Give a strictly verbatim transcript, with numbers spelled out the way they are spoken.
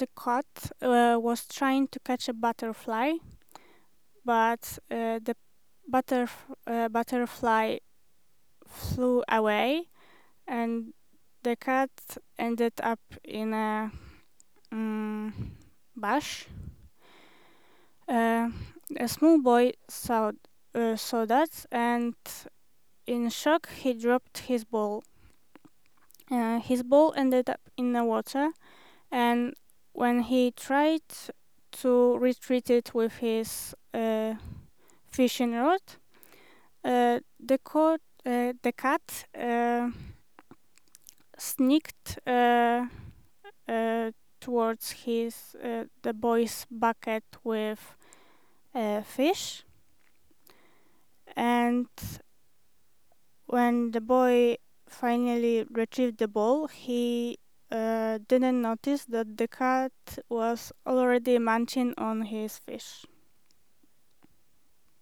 the cat uh, was trying to catch a butterfly, but uh, the butterf- uh, butterfly flew away, and the cat ended up in a um, bush. Uh, a small boy saw uh, saw that, and in shock he dropped his ball. Uh, his ball ended up in the water, and when he tried to retrieve it with his uh, fishing rod, uh, the, co- uh, the cat uh, sneaked uh, uh, towards his uh, the boy's bucket with uh, fish, and when the boy finally retrieved the ball, he uh, didn't notice that the cat was already munching on his fish.